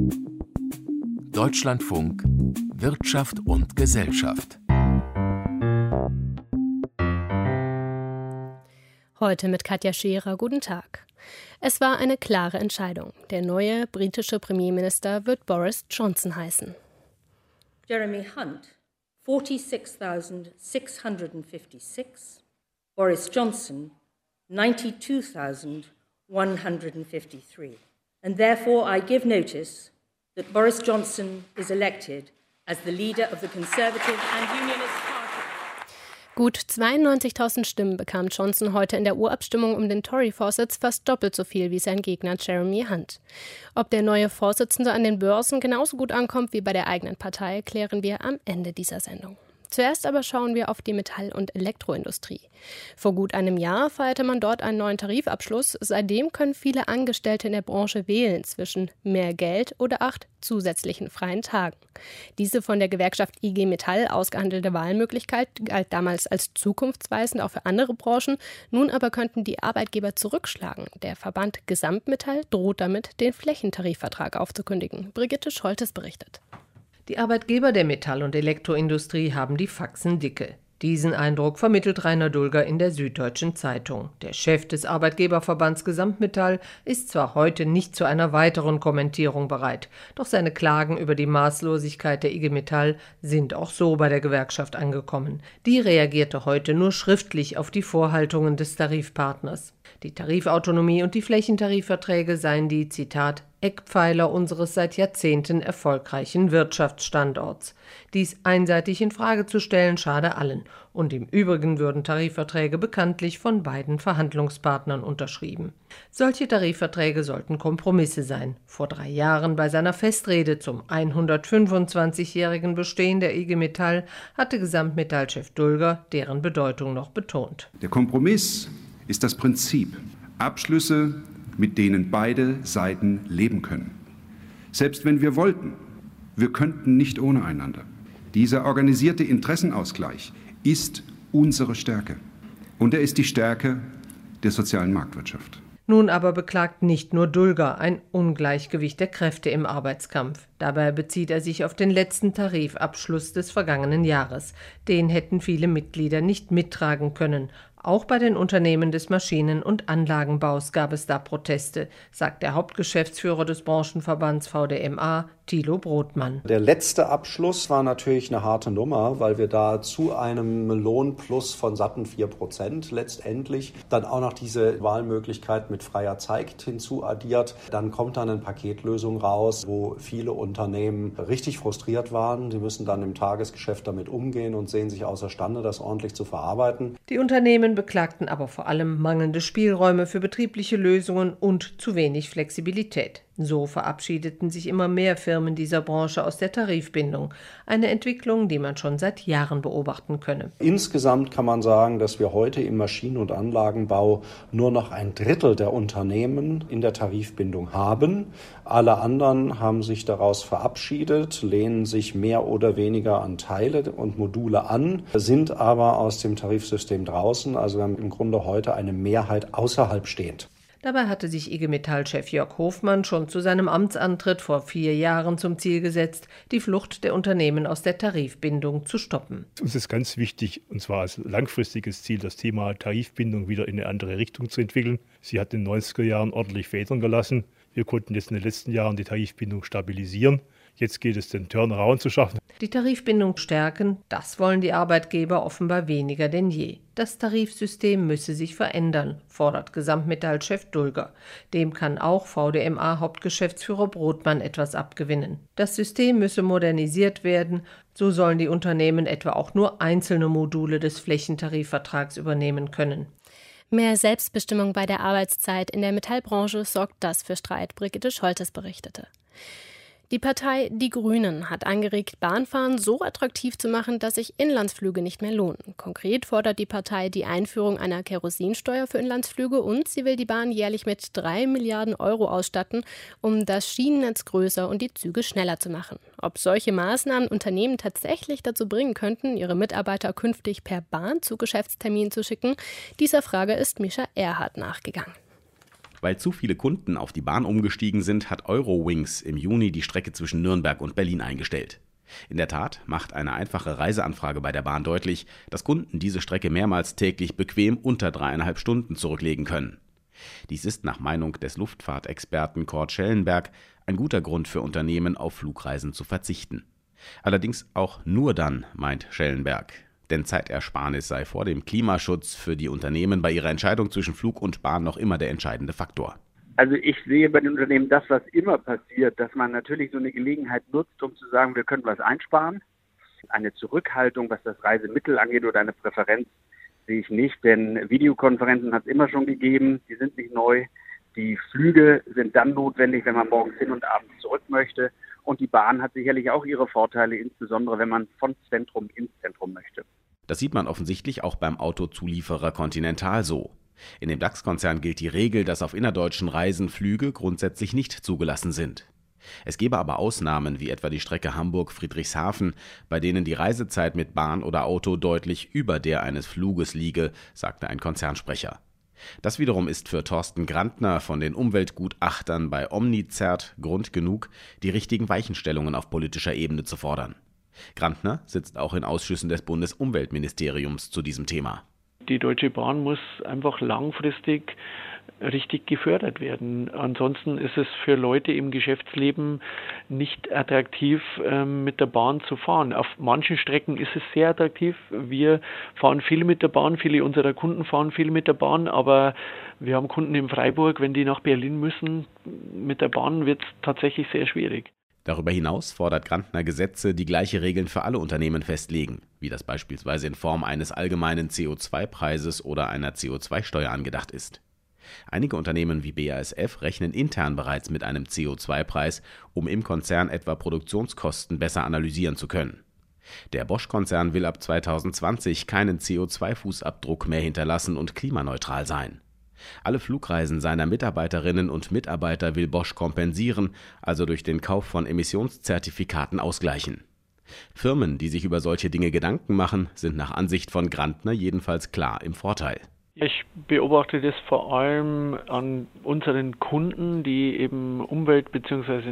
Deutschlandfunk Wirtschaft und Gesellschaft. Heute mit Katja Scherer. Guten Tag. Es war eine klare Entscheidung. Der neue britische Premierminister wird Boris Johnson heißen. Jeremy Hunt, 46,656. Boris Johnson, 92,153. And therefore I give notice that Boris Johnson is elected as the leader of the Conservative and Unionist Party. Gut 92.000 Stimmen bekam Johnson heute in der Urabstimmung um den Tory-Vorsitz, fast doppelt so viel wie sein Gegner Jeremy Hunt. Ob der neue Vorsitzende an den Börsen genauso gut ankommt wie bei der eigenen Partei, klären wir am Ende dieser Sendung. Zuerst aber schauen wir auf die Metall- und Elektroindustrie. Vor gut einem Jahr feierte man dort einen neuen Tarifabschluss. Seitdem können viele Angestellte in der Branche wählen zwischen mehr Geld oder 8 zusätzlichen freien Tagen. Diese von der Gewerkschaft IG Metall ausgehandelte Wahlmöglichkeit galt damals als zukunftsweisend auch für andere Branchen. Nun aber könnten die Arbeitgeber zurückschlagen. Der Verband Gesamtmetall droht damit, den Flächentarifvertrag aufzukündigen. Brigitte Scholtes berichtet. Die Arbeitgeber der Metall- und Elektroindustrie haben die Faxen dicke. Diesen Eindruck vermittelt Rainer Dulger in der Süddeutschen Zeitung. Der Chef des Arbeitgeberverbands Gesamtmetall ist zwar heute nicht zu einer weiteren Kommentierung bereit, doch seine Klagen über die Maßlosigkeit der IG Metall sind auch so bei der Gewerkschaft angekommen. Die reagierte heute nur schriftlich auf die Vorhaltungen des Tarifpartners. Die Tarifautonomie und die Flächentarifverträge seien die, Zitat, Eckpfeiler unseres seit Jahrzehnten erfolgreichen Wirtschaftsstandorts. Dies einseitig in Frage zu stellen, schade allen. Und im Übrigen würden Tarifverträge bekanntlich von beiden Verhandlungspartnern unterschrieben. Solche Tarifverträge sollten Kompromisse sein. Vor 3 Jahren bei seiner Festrede zum 125-jährigen Bestehen der IG Metall hatte Gesamtmetallchef Dulger deren Bedeutung noch betont. Der Kompromiss ist das Prinzip. Abschlüsse, mit denen beide Seiten leben können. Selbst wenn wir wollten, wir könnten nicht ohne einander. Dieser organisierte Interessenausgleich ist unsere Stärke. Und er ist die Stärke der sozialen Marktwirtschaft. Nun aber beklagt nicht nur Dulger ein Ungleichgewicht der Kräfte im Arbeitskampf. Dabei bezieht er sich auf den letzten Tarifabschluss des vergangenen Jahres. Den hätten viele Mitglieder nicht mittragen können. Auch bei den Unternehmen des Maschinen- und Anlagenbaus gab es da Proteste, sagt der Hauptgeschäftsführer des Branchenverbands VDMA, Thilo Brodmann. Der letzte Abschluss war natürlich eine harte Nummer, weil wir da zu einem Lohnplus von satten 4% letztendlich dann auch noch diese Wahlmöglichkeit mit freier Zeit hinzuaddiert. Dann kommt dann eine Paketlösung raus, wo viele Unternehmen richtig frustriert waren. Sie müssen dann im Tagesgeschäft damit umgehen und sehen sich außerstande, das ordentlich zu verarbeiten. Die Unternehmen beklagten aber vor allem mangelnde Spielräume für betriebliche Lösungen und zu wenig Flexibilität. So verabschiedeten sich immer mehr Firmen dieser Branche aus der Tarifbindung. Eine Entwicklung, die man schon seit Jahren beobachten könne. Insgesamt kann man sagen, dass wir heute im Maschinen- und Anlagenbau nur noch 1/3 der Unternehmen in der Tarifbindung haben. Alle anderen haben sich daraus verabschiedet, lehnen sich mehr oder weniger an Teile und Module an, sind aber aus dem Tarifsystem draußen. Also wir haben im Grunde heute eine Mehrheit außerhalb stehend. Dabei hatte sich IG Metall-Chef Jörg Hofmann schon zu seinem Amtsantritt vor 4 Jahren zum Ziel gesetzt, die Flucht der Unternehmen aus der Tarifbindung zu stoppen. Uns ist ganz wichtig, und zwar als langfristiges Ziel, das Thema Tarifbindung wieder in eine andere Richtung zu entwickeln. Sie hat in den 90er Jahren ordentlich Federn gelassen. Wir konnten jetzt in den letzten Jahren die Tarifbindung stabilisieren. Jetzt geht es, den Turnaround zu schaffen. Die Tarifbindung stärken, das wollen die Arbeitgeber offenbar weniger denn je. Das Tarifsystem müsse sich verändern, fordert Gesamtmetallchef Dulger. Dem kann auch VDMA-Hauptgeschäftsführer Brodmann etwas abgewinnen. Das System müsse modernisiert werden, so sollen die Unternehmen etwa auch nur einzelne Module des Flächentarifvertrags übernehmen können. Mehr Selbstbestimmung bei der Arbeitszeit in der Metallbranche sorgt das für Streit, Brigitte Scholtes berichtete. Die Partei Die Grünen hat angeregt, Bahnfahren so attraktiv zu machen, dass sich Inlandsflüge nicht mehr lohnen. Konkret fordert die Partei die Einführung einer Kerosinsteuer für Inlandsflüge und sie will die Bahn jährlich mit 3 Milliarden Euro ausstatten, um das Schienennetz größer und die Züge schneller zu machen. Ob solche Maßnahmen Unternehmen tatsächlich dazu bringen könnten, ihre Mitarbeiter künftig per Bahn zu Geschäftsterminen zu schicken, dieser Frage ist Mischa Erhardt nachgegangen. Weil zu viele Kunden auf die Bahn umgestiegen sind, hat Eurowings im Juni die Strecke zwischen Nürnberg und Berlin eingestellt. In der Tat macht eine einfache Reiseanfrage bei der Bahn deutlich, dass Kunden diese Strecke mehrmals täglich bequem unter 3,5 Stunden zurücklegen können. Dies ist nach Meinung des Luftfahrtexperten Kurt Schellenberg ein guter Grund für Unternehmen, auf Flugreisen zu verzichten. Allerdings auch nur dann, meint Schellenberg. Denn Zeitersparnis sei vor dem Klimaschutz für die Unternehmen bei ihrer Entscheidung zwischen Flug und Bahn noch immer der entscheidende Faktor. Also ich sehe bei den Unternehmen das, was immer passiert, dass man natürlich so eine Gelegenheit nutzt, um zu sagen, wir können was einsparen. Eine Zurückhaltung, was das Reisemittel angeht oder eine Präferenz, sehe ich nicht, denn Videokonferenzen hat es immer schon gegeben, die sind nicht neu. Die Flüge sind dann notwendig, wenn man morgens hin und abends zurück möchte. Und die Bahn hat sicherlich auch ihre Vorteile, insbesondere wenn man von Zentrum ins Zentrum möchte. Das sieht man offensichtlich auch beim Autozulieferer Continental so. In dem DAX-Konzern gilt die Regel, dass auf innerdeutschen Reisen Flüge grundsätzlich nicht zugelassen sind. Es gebe aber Ausnahmen, wie etwa die Strecke Hamburg-Friedrichshafen, bei denen die Reisezeit mit Bahn oder Auto deutlich über der eines Fluges liege, sagte ein Konzernsprecher. Das wiederum ist für Thorsten Grantner von den Umweltgutachtern bei Omnizert Grund genug, die richtigen Weichenstellungen auf politischer Ebene zu fordern. Grantner sitzt auch in Ausschüssen des Bundesumweltministeriums zu diesem Thema. Die Deutsche Bahn muss einfach langfristig richtig gefördert werden. Ansonsten ist es für Leute im Geschäftsleben nicht attraktiv, mit der Bahn zu fahren. Auf manchen Strecken ist es sehr attraktiv. Wir fahren viel mit der Bahn, viele unserer Kunden fahren viel mit der Bahn, aber wir haben Kunden in Freiburg, wenn die nach Berlin müssen, mit der Bahn wird es tatsächlich sehr schwierig. Darüber hinaus fordert Grantner Gesetze, die gleiche Regeln für alle Unternehmen festlegen, wie das beispielsweise in Form eines allgemeinen CO2-Preises oder einer CO2-Steuer angedacht ist. Einige Unternehmen wie BASF rechnen intern bereits mit einem CO2-Preis, um im Konzern etwa Produktionskosten besser analysieren zu können. Der Bosch-Konzern will ab 2020 keinen CO2-Fußabdruck mehr hinterlassen und klimaneutral sein. Alle Flugreisen seiner Mitarbeiterinnen und Mitarbeiter will Bosch kompensieren, also durch den Kauf von Emissionszertifikaten ausgleichen. Firmen, die sich über solche Dinge Gedanken machen, sind nach Ansicht von Grantner jedenfalls klar im Vorteil. Ich beobachte das vor allem an unseren Kunden, die eben Umwelt- bzw.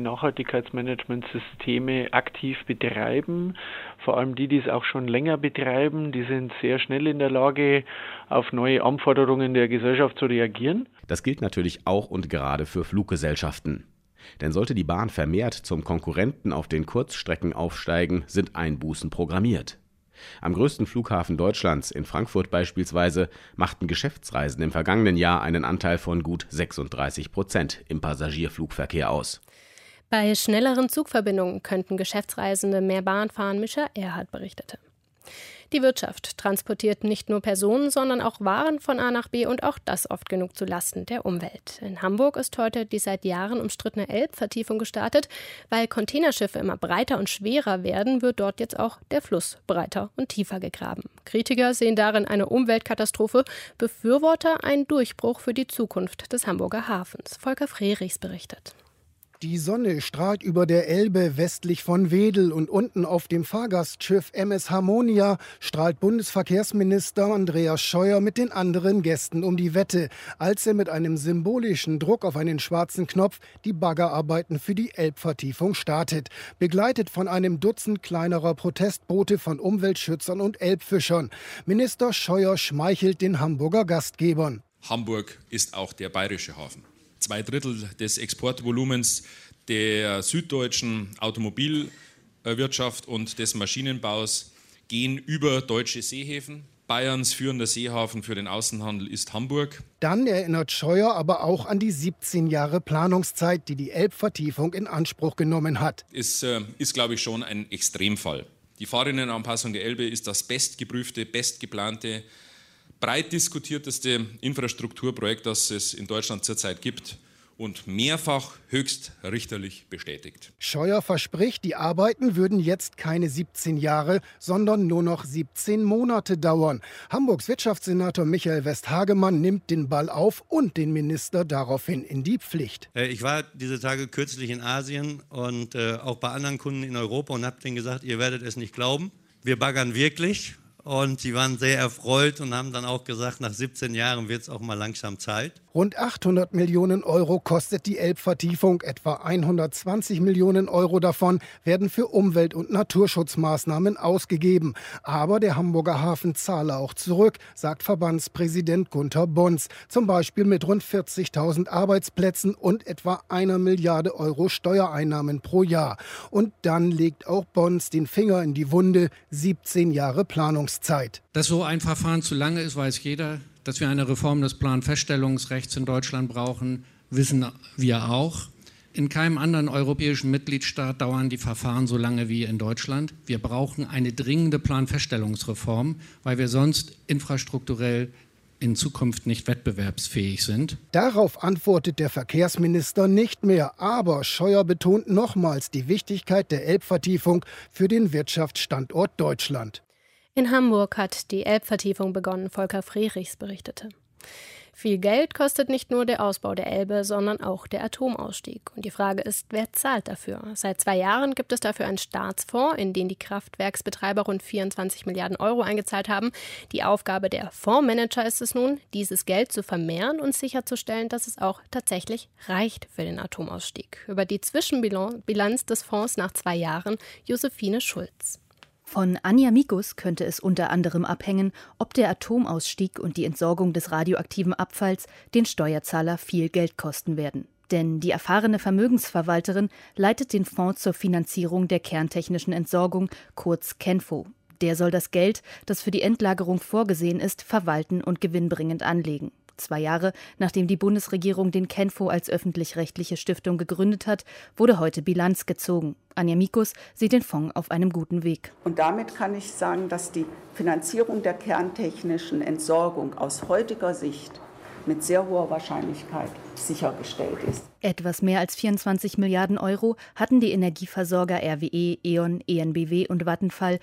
Nachhaltigkeitsmanagementsysteme aktiv betreiben. Vor allem die es auch schon länger betreiben, die sind sehr schnell in der Lage, auf neue Anforderungen der Gesellschaft zu reagieren. Das gilt natürlich auch und gerade für Fluggesellschaften. Denn sollte die Bahn vermehrt zum Konkurrenten auf den Kurzstrecken aufsteigen, sind Einbußen programmiert. Am größten Flughafen Deutschlands, in Frankfurt beispielsweise, machten Geschäftsreisen im vergangenen Jahr einen Anteil von gut 36% im Passagierflugverkehr aus. Bei schnelleren Zugverbindungen könnten Geschäftsreisende mehr Bahn fahren, Mischa Erhardt berichtete. Die Wirtschaft transportiert nicht nur Personen, sondern auch Waren von A nach B und auch das oft genug zu Lasten der Umwelt. In Hamburg ist heute die seit Jahren umstrittene Elbvertiefung gestartet. Weil Containerschiffe immer breiter und schwerer werden, wird dort jetzt auch der Fluss breiter und tiefer gegraben. Kritiker sehen darin eine Umweltkatastrophe, Befürworter einen Durchbruch für die Zukunft des Hamburger Hafens. Volker Frerichs berichtet. Die Sonne strahlt über der Elbe westlich von Wedel und unten auf dem Fahrgastschiff MS Harmonia strahlt Bundesverkehrsminister Andreas Scheuer mit den anderen Gästen um die Wette, als er mit einem symbolischen Druck auf einen schwarzen Knopf die Baggerarbeiten für die Elbvertiefung startet, begleitet von einem Dutzend kleinerer Protestboote von Umweltschützern und Elbfischern. Minister Scheuer schmeichelt den Hamburger Gastgebern. Hamburg ist auch der bayerische Hafen. 2/3 des Exportvolumens der süddeutschen Automobilwirtschaft und des Maschinenbaus gehen über deutsche Seehäfen. Bayerns führender Seehafen für den Außenhandel ist Hamburg. Dann erinnert Scheuer aber auch an die 17 Jahre Planungszeit, die die Elbvertiefung in Anspruch genommen hat. Es ist, glaube ich, schon ein Extremfall. Die Fahrrinnenanpassung der Elbe ist das bestgeprüfte, bestgeplante, breit diskutierteste Infrastrukturprojekt, das es in Deutschland zurzeit gibt und mehrfach höchst richterlich bestätigt. Scheuer verspricht, die Arbeiten würden jetzt keine 17 Jahre, sondern nur noch 17 Monate dauern. Hamburgs Wirtschaftssenator Michael Westhagemann nimmt den Ball auf und den Minister daraufhin in die Pflicht. Ich war diese Tage kürzlich in Asien und auch bei anderen Kunden in Europa und habe denen gesagt, ihr werdet es nicht glauben, wir baggern wirklich. Und sie waren sehr erfreut und haben dann auch gesagt, nach 17 Jahren wird es auch mal langsam Zeit. Rund 800 Millionen Euro kostet die Elbvertiefung. Etwa 120 Millionen Euro davon werden für Umwelt- und Naturschutzmaßnahmen ausgegeben. Aber der Hamburger Hafen zahle auch zurück, sagt Verbandspräsident Gunter Bons. Zum Beispiel mit rund 40.000 Arbeitsplätzen und etwa 1 Milliarde Euro Steuereinnahmen pro Jahr. Und dann legt auch Bons den Finger in die Wunde. 17 Jahre Planungszeit. Dass so ein Verfahren zu lange ist, weiß jeder. Dass wir eine Reform des Planfeststellungsrechts in Deutschland brauchen, wissen wir auch. In keinem anderen europäischen Mitgliedstaat dauern die Verfahren so lange wie in Deutschland. Wir brauchen eine dringende Planfeststellungsreform, weil wir sonst infrastrukturell in Zukunft nicht wettbewerbsfähig sind. Darauf antwortet der Verkehrsminister nicht mehr. Aber Scheuer betont nochmals die Wichtigkeit der Elbvertiefung für den Wirtschaftsstandort Deutschland. In Hamburg hat die Elbvertiefung begonnen, Volker Frerichs berichtete. Viel Geld kostet nicht nur der Ausbau der Elbe, sondern auch der Atomausstieg. Und die Frage ist, wer zahlt dafür? Seit 2 Jahren gibt es dafür einen Staatsfonds, in den die Kraftwerksbetreiber rund 24 Milliarden Euro eingezahlt haben. Die Aufgabe der Fondsmanager ist es nun, dieses Geld zu vermehren und sicherzustellen, dass es auch tatsächlich reicht für den Atomausstieg. Über die Zwischenbilanz des Fonds nach 2 Jahren, Josephine Schulz. Von Anja Mikus könnte es unter anderem abhängen, ob der Atomausstieg und die Entsorgung des radioaktiven Abfalls den Steuerzahler viel Geld kosten werden. Denn die erfahrene Vermögensverwalterin leitet den Fonds zur Finanzierung der kerntechnischen Entsorgung, kurz KENFO. Der soll das Geld, das für die Endlagerung vorgesehen ist, verwalten und gewinnbringend anlegen. 2 Jahre, nachdem die Bundesregierung den KENFO als öffentlich-rechtliche Stiftung gegründet hat, wurde heute Bilanz gezogen. Anja Mikus sieht den Fonds auf einem guten Weg. Und damit kann ich sagen, dass die Finanzierung der kerntechnischen Entsorgung aus heutiger Sicht mit sehr hoher Wahrscheinlichkeit sichergestellt ist. Etwas mehr als 24 Milliarden Euro hatten die Energieversorger RWE, E.ON, EnBW und Vattenfall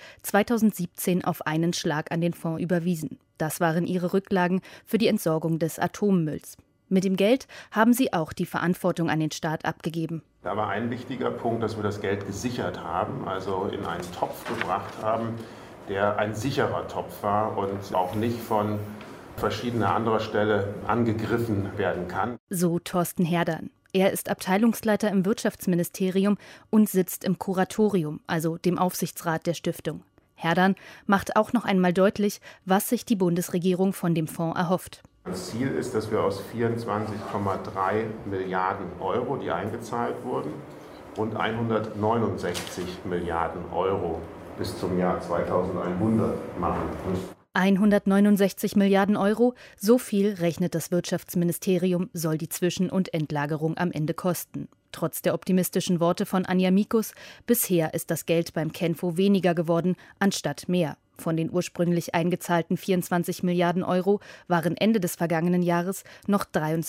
2017 auf einen Schlag an den Fonds überwiesen. Das waren ihre Rücklagen für die Entsorgung des Atommülls. Mit dem Geld haben sie auch die Verantwortung an den Staat abgegeben. Da war ein wichtiger Punkt, dass wir das Geld gesichert haben, also in einen Topf gebracht haben, der ein sicherer Topf war und auch nicht von verschiedener anderer Stelle angegriffen werden kann. So Thorsten Herdern. Er ist Abteilungsleiter im Wirtschaftsministerium und sitzt im Kuratorium, also dem Aufsichtsrat der Stiftung. Herdern macht auch noch einmal deutlich, was sich die Bundesregierung von dem Fonds erhofft. Das Ziel ist, dass wir aus 24,3 Milliarden Euro, die eingezahlt wurden, rund 169 Milliarden Euro bis zum Jahr 2100 machen müssen. 169 Milliarden Euro, so viel rechnet das Wirtschaftsministerium, soll die Zwischen- und Endlagerung am Ende kosten. Trotz der optimistischen Worte von Anja Mikus, bisher ist das Geld beim KENFO weniger geworden, anstatt mehr. Von den ursprünglich eingezahlten 24 Milliarden Euro waren Ende des vergangenen Jahres noch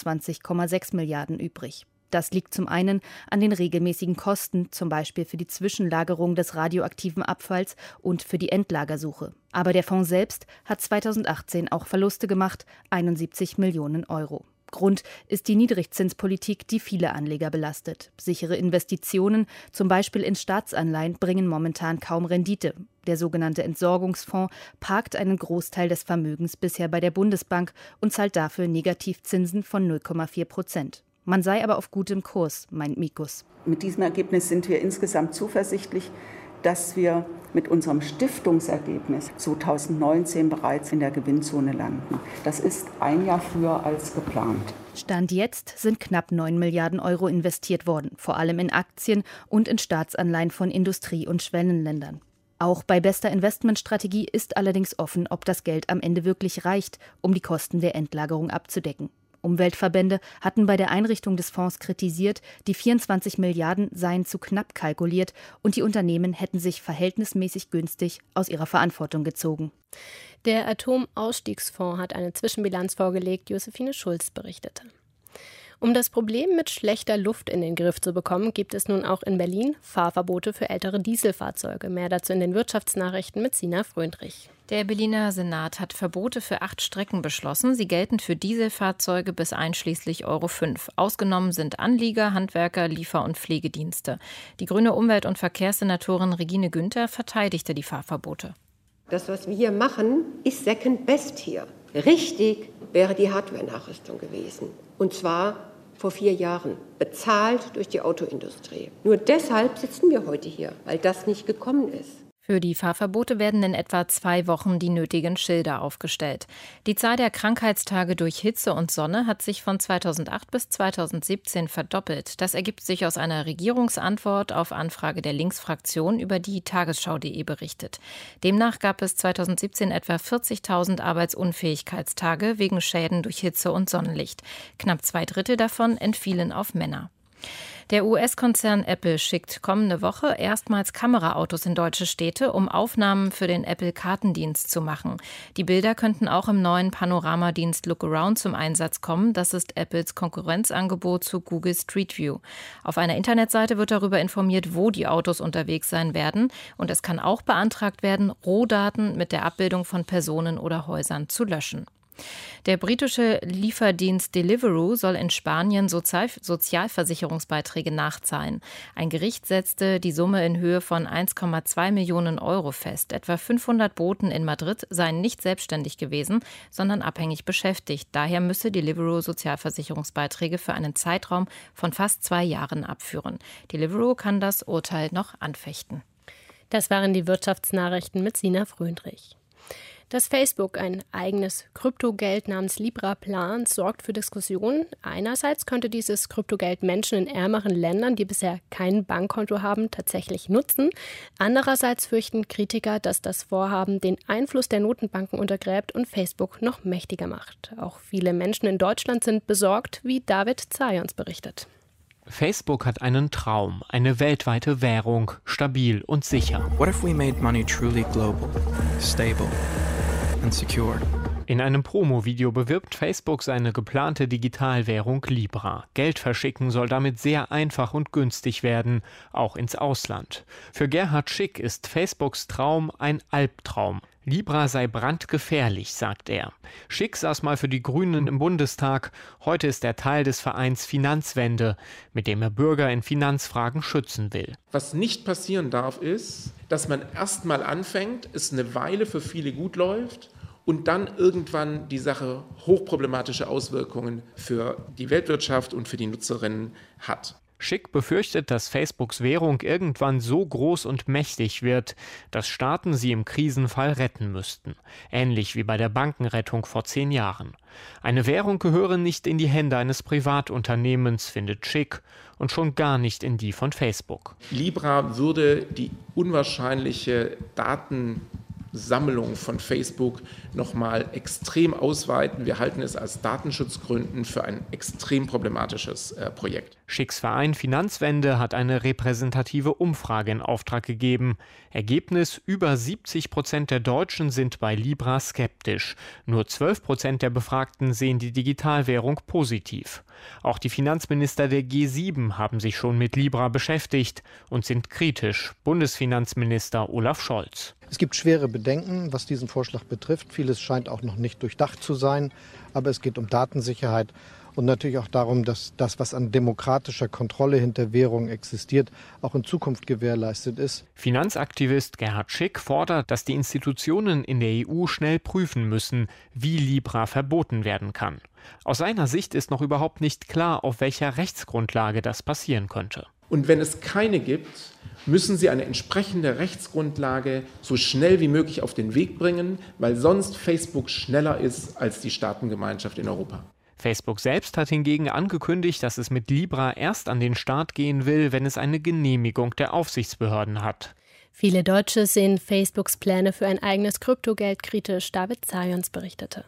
23,6 Milliarden übrig. Das liegt zum einen an den regelmäßigen Kosten, zum Beispiel für die Zwischenlagerung des radioaktiven Abfalls und für die Endlagersuche. Aber der Fonds selbst hat 2018 auch Verluste gemacht, 71 Millionen Euro. Grund ist die Niedrigzinspolitik, die viele Anleger belastet. Sichere Investitionen, zum Beispiel in Staatsanleihen, bringen momentan kaum Rendite. Der sogenannte Entsorgungsfonds parkt einen Großteil des Vermögens bisher bei der Bundesbank und zahlt dafür Negativzinsen von 0,4%. Man sei aber auf gutem Kurs, meint Mikus. Mit diesem Ergebnis sind wir insgesamt zuversichtlich, dass wir mit unserem Stiftungsergebnis 2019 bereits in der Gewinnzone landen. Das ist 1 Jahr früher als geplant. Stand jetzt sind knapp 9 Milliarden Euro investiert worden, vor allem in Aktien und in Staatsanleihen von Industrie- und Schwellenländern. Auch bei bester Investmentstrategie ist allerdings offen, ob das Geld am Ende wirklich reicht, um die Kosten der Endlagerung abzudecken. Umweltverbände hatten bei der Einrichtung des Fonds kritisiert, die 24 Milliarden seien zu knapp kalkuliert und die Unternehmen hätten sich verhältnismäßig günstig aus ihrer Verantwortung gezogen. Der Atomausstiegsfonds hat eine Zwischenbilanz vorgelegt, Josephine Schulz berichtete. Um das Problem mit schlechter Luft in den Griff zu bekommen, gibt es nun auch in Berlin Fahrverbote für ältere Dieselfahrzeuge. Mehr dazu in den Wirtschaftsnachrichten mit Sina Fröndrich. Der Berliner Senat hat Verbote für 8 Strecken beschlossen. Sie gelten für Dieselfahrzeuge bis einschließlich Euro 5. Ausgenommen sind Anlieger, Handwerker, Liefer- und Pflegedienste. Die grüne Umwelt- und Verkehrssenatorin Regine Günther verteidigte die Fahrverbote. Das, was wir hier machen, ist second best hier. Richtig wäre die Hardware-Nachrüstung gewesen. Und zwar vor 4 Jahren, bezahlt durch die Autoindustrie. Nur deshalb sitzen wir heute hier, weil das nicht gekommen ist. Für die Fahrverbote werden in etwa 2 Wochen die nötigen Schilder aufgestellt. Die Zahl der Krankheitstage durch Hitze und Sonne hat sich von 2008 bis 2017 verdoppelt. Das ergibt sich aus einer Regierungsantwort auf Anfrage der Linksfraktion, über die Tagesschau.de berichtet. Demnach gab es 2017 etwa 40.000 Arbeitsunfähigkeitstage wegen Schäden durch Hitze und Sonnenlicht. Knapp 2/3 davon entfielen auf Männer. Der US-Konzern Apple schickt kommende Woche erstmals Kameraautos in deutsche Städte, um Aufnahmen für den Apple-Kartendienst zu machen. Die Bilder könnten auch im neuen Panoramadienst Lookaround zum Einsatz kommen. Das ist Apples Konkurrenzangebot zu Google Street View. Auf einer Internetseite wird darüber informiert, wo die Autos unterwegs sein werden. Und es kann auch beantragt werden, Rohdaten mit der Abbildung von Personen oder Häusern zu löschen. Der britische Lieferdienst Deliveroo soll in Spanien Sozialversicherungsbeiträge nachzahlen. Ein Gericht setzte die Summe in Höhe von 1,2 Millionen Euro fest. Etwa 500 Boten in Madrid seien nicht selbstständig gewesen, sondern abhängig beschäftigt. Daher müsse Deliveroo Sozialversicherungsbeiträge für einen Zeitraum von fast 2 Jahren abführen. Deliveroo kann das Urteil noch anfechten. Das waren die Wirtschaftsnachrichten mit Sina Fröndrich. Dass Facebook ein eigenes Kryptogeld namens Libra plant, sorgt für Diskussionen. Einerseits könnte dieses Kryptogeld Menschen in ärmeren Ländern, die bisher kein Bankkonto haben, tatsächlich nutzen. Andererseits fürchten Kritiker, dass das Vorhaben den Einfluss der Notenbanken untergräbt und Facebook noch mächtiger macht. Auch viele Menschen in Deutschland sind besorgt, wie David Zajons berichtet. Facebook hat einen Traum, eine weltweite Währung, stabil und sicher. What if we made money truly global, stable and secure? In einem Promo-Video bewirbt Facebook seine geplante Digitalwährung Libra. Geld verschicken soll damit sehr einfach und günstig werden, auch ins Ausland. Für Gerhard Schick ist Facebooks Traum ein Albtraum. Libra sei brandgefährlich, sagt er. Schick saß mal für die Grünen im Bundestag. Heute ist er Teil des Vereins Finanzwende, mit dem er Bürger in Finanzfragen schützen will. Was nicht passieren darf, ist, dass man erst mal anfängt, es eine Weile für viele gut läuft und dann irgendwann die Sache hochproblematische Auswirkungen für die Weltwirtschaft und für die Nutzerinnen hat. Schick befürchtet, dass Facebooks Währung irgendwann so groß und mächtig wird, dass Staaten sie im Krisenfall retten müssten. Ähnlich wie bei der Bankenrettung vor 10 Jahren. Eine Währung gehöre nicht in die Hände eines Privatunternehmens, findet Schick, und schon gar nicht in die von Facebook. Libra würde die unwahrscheinliche Datensammlung von Facebook nochmal extrem ausweiten. Wir halten es aus Datenschutzgründen für ein extrem problematisches Projekt. Schicks Verein Finanzwende hat eine repräsentative Umfrage in Auftrag gegeben. Ergebnis: über 70% der Deutschen sind bei Libra skeptisch. Nur 12% der Befragten sehen die Digitalwährung positiv. Auch die Finanzminister der G7 haben sich schon mit Libra beschäftigt und sind kritisch. Bundesfinanzminister Olaf Scholz. Es gibt schwere Bedenken, was diesen Vorschlag betrifft. Vieles scheint auch noch nicht durchdacht zu sein. Aber es geht um Datensicherheit und natürlich auch darum, dass das, was an demokratischer Kontrolle hinter Währungen existiert, auch in Zukunft gewährleistet ist. Finanzaktivist Gerhard Schick fordert, dass die Institutionen in der EU schnell prüfen müssen, wie Libra verboten werden kann. Aus seiner Sicht ist noch überhaupt nicht klar, auf welcher Rechtsgrundlage das passieren könnte. Und wenn es keine gibt, müssen sie eine entsprechende Rechtsgrundlage so schnell wie möglich auf den Weg bringen, weil sonst Facebook schneller ist als die Staatengemeinschaft in Europa. Facebook selbst hat hingegen angekündigt, dass es mit Libra erst an den Start gehen will, wenn es eine Genehmigung der Aufsichtsbehörden hat. Viele Deutsche sehen Facebooks Pläne für ein eigenes Kryptogeld kritisch, David Zajons berichtete.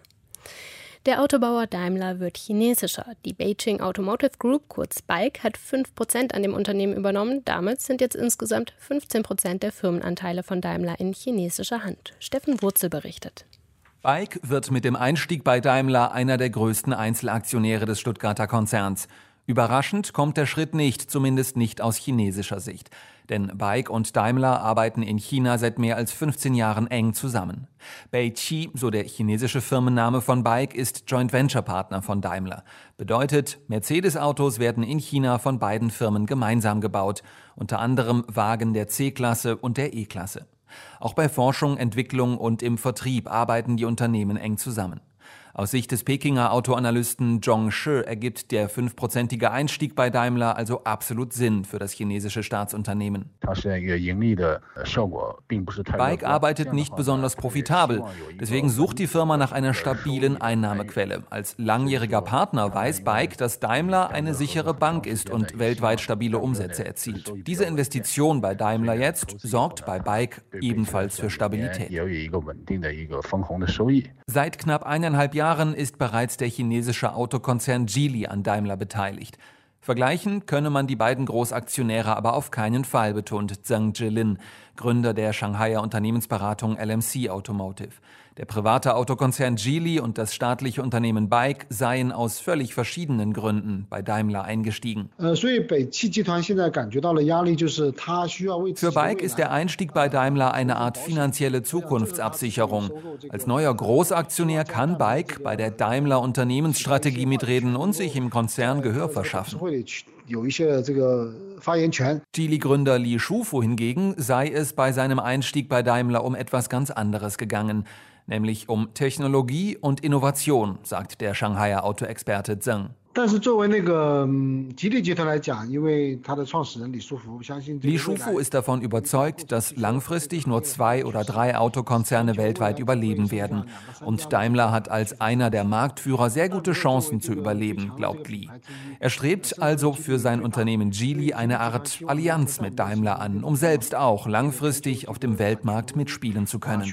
Der Autobauer Daimler wird chinesischer. Die Beijing Automotive Group, kurz BAIC, hat 5% an dem Unternehmen übernommen. Damit sind jetzt insgesamt 15% der Firmenanteile von Daimler in chinesischer Hand. Steffen Wurzel berichtet. BAIC wird mit dem Einstieg bei Daimler einer der größten Einzelaktionäre des Stuttgarter Konzerns. Überraschend kommt der Schritt nicht, zumindest nicht aus chinesischer Sicht. Denn BAIC und Daimler arbeiten in China seit mehr als 15 Jahren eng zusammen. Beiqi, so der chinesische Firmenname von BAIC, ist Joint Venture Partner von Daimler. Bedeutet, Mercedes-Autos werden in China von beiden Firmen gemeinsam gebaut, unter anderem Wagen der C-Klasse und der E-Klasse. Auch bei Forschung, Entwicklung und im Vertrieb arbeiten die Unternehmen eng zusammen. Aus Sicht des Pekinger Autoanalysten Zhong Shi ergibt der 5%ige Einstieg bei Daimler also absolut Sinn für das chinesische Staatsunternehmen. BAIC arbeitet nicht besonders profitabel. Deswegen sucht die Firma nach einer stabilen Einnahmequelle. Als langjähriger Partner weiß BAIC, dass Daimler eine sichere Bank ist und weltweit stabile Umsätze erzielt. Diese Investition bei Daimler jetzt sorgt bei BAIC ebenfalls für Stabilität. Seit knapp 1,5 Jahren ist bereits der chinesische Autokonzern Geely an Daimler beteiligt. Vergleichen könne man die beiden Großaktionäre aber auf keinen Fall, betont Zhang Zhilin, Gründer der Shanghaier Unternehmensberatung LMC Automotive. Der private Autokonzern Geely und das staatliche Unternehmen BAIC seien aus völlig verschiedenen Gründen bei Daimler eingestiegen. Für BAIC ist der Einstieg bei Daimler eine Art finanzielle Zukunftsabsicherung. Als neuer Großaktionär kann BAIC bei der Daimler Unternehmensstrategie mitreden und sich im Konzern Gehör verschaffen. Geely-Gründer Li Shufu hingegen sei es bei seinem Einstieg bei Daimler um etwas ganz anderes gegangen, nämlich um Technologie und Innovation, sagt der Shanghaier Autoexperte Zheng. Li Shufu ist davon überzeugt, dass langfristig nur 2 oder 3 Autokonzerne weltweit überleben werden. Und Daimler hat als einer der Marktführer sehr gute Chancen zu überleben, glaubt Li. Er strebt also für sein Unternehmen Geely eine Art Allianz mit Daimler an, um selbst auch langfristig auf dem Weltmarkt mitspielen zu können.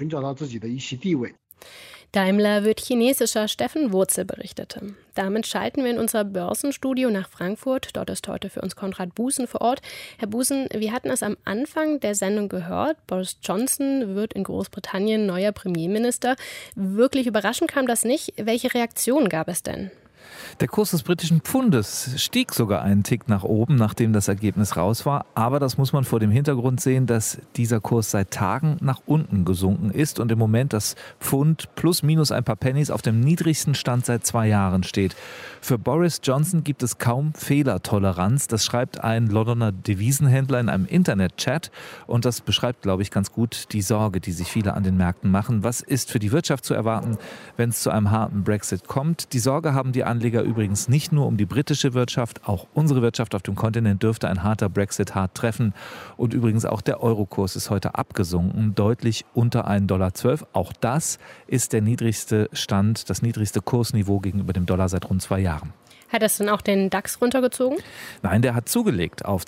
Daimler wird chinesischer, Steffen Wurzel berichtete. Damit schalten wir in unser Börsenstudio nach Frankfurt. Dort ist heute für uns Konrad Busen vor Ort. Herr Busen, wir hatten es am Anfang der Sendung gehört. Boris Johnson wird in Großbritannien neuer Premierminister. Wirklich überraschend kam das nicht. Welche Reaktion gab es denn? Der Kurs des britischen Pfundes stieg sogar einen Tick nach oben, nachdem das Ergebnis raus war. Aber das muss man vor dem Hintergrund sehen, dass dieser Kurs seit Tagen nach unten gesunken ist und im Moment das Pfund plus minus ein paar Pennies auf dem niedrigsten Stand seit 2 Jahren steht. Für Boris Johnson gibt es kaum Fehlertoleranz. Das schreibt ein Londoner Devisenhändler in einem Internet-Chat. Und das beschreibt, glaube ich, ganz gut die Sorge, die sich viele an den Märkten machen. Was ist für die Wirtschaft zu erwarten, wenn es zu einem harten Brexit kommt? Die Sorge haben die Anleger übrigens nicht nur um die britische Wirtschaft, auch unsere Wirtschaft auf dem Kontinent dürfte ein harter Brexit hart treffen. Und übrigens auch der Eurokurs ist heute abgesunken, deutlich unter $1,12. Auch das ist der niedrigste Stand, das niedrigste Kursniveau gegenüber dem Dollar seit rund 2 Jahren. Hat das denn auch den DAX runtergezogen? Nein, der hat zugelegt auf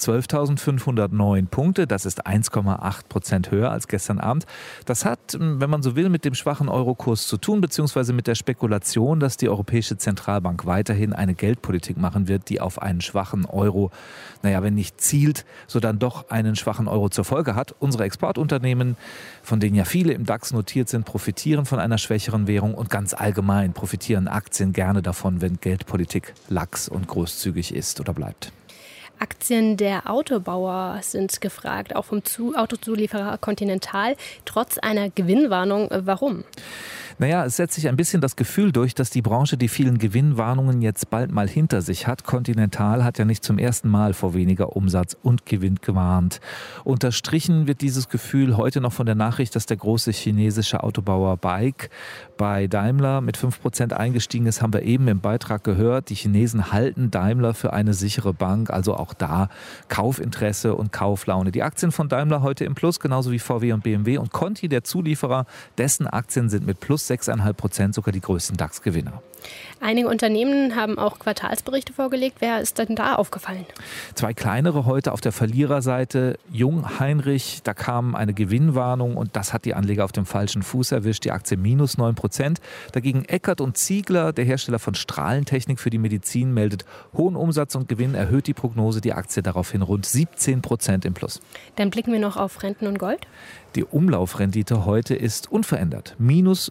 12.509 Punkte. Das ist 1,8% höher als gestern Abend. Das hat, wenn man so will, mit dem schwachen Eurokurs zu tun, beziehungsweise mit der Spekulation, dass die Europäische Zentralbank weiterhin eine Geldpolitik machen wird, die auf einen schwachen Euro, wenn nicht zielt, so dann doch einen schwachen Euro zur Folge hat. Unsere Exportunternehmen, von denen ja viele im DAX notiert sind, profitieren von einer schwächeren Währung und ganz allgemein profitieren Aktien gerne davon, wenn Geldpolitik lax und großzügig ist oder bleibt. Aktien der Autobauer sind gefragt, auch vom Autozulieferer Continental, trotz einer Gewinnwarnung. Warum? Es setzt sich ein bisschen das Gefühl durch, dass die Branche die vielen Gewinnwarnungen jetzt bald mal hinter sich hat. Continental hat ja nicht zum ersten Mal vor weniger Umsatz und Gewinn gewarnt. Unterstrichen wird dieses Gefühl heute noch von der Nachricht, dass der große chinesische Autobauer BAIC bei Daimler mit 5% eingestiegen ist, haben wir eben im Beitrag gehört. Die Chinesen halten Daimler für eine sichere Bank, also auch da Kaufinteresse und Kauflaune. Die Aktien von Daimler heute im Plus, genauso wie VW und BMW und Conti, der Zulieferer, dessen Aktien sind mit plus 6,5% sogar die größten DAX-Gewinner. Einige Unternehmen haben auch Quartalsberichte vorgelegt. Wer ist denn da aufgefallen? 2 kleinere heute auf der Verliererseite. Jungheinrich, da kam eine Gewinnwarnung und das hat die Anleger auf dem falschen Fuß erwischt. Die Aktie minus 9%. Dagegen Eckert & Ziegler, der Hersteller von Strahlentechnik für die Medizin, meldet hohen Umsatz und Gewinn, erhöht die Prognose. Die Aktie daraufhin rund 17% im Plus. Dann blicken wir noch auf Renten und Gold. Die Umlaufrendite heute ist unverändert, minus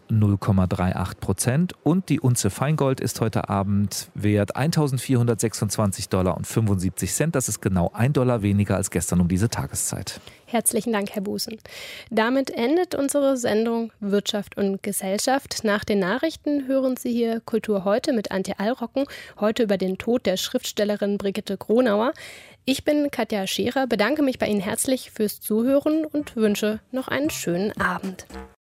0,38% und die Unze Feingold ist heute Abend wert $1.426,75. Das ist genau $1 weniger als gestern um diese Tageszeit. Herzlichen Dank, Herr Busen. Damit endet unsere Sendung Wirtschaft und Gesellschaft. Nach den Nachrichten hören Sie hier Kultur heute mit Antje Allrocken, heute über den Tod der Schriftstellerin Brigitte Gronauer. Ich bin Katja Scherer, bedanke mich bei Ihnen herzlich fürs Zuhören und wünsche noch einen schönen Abend.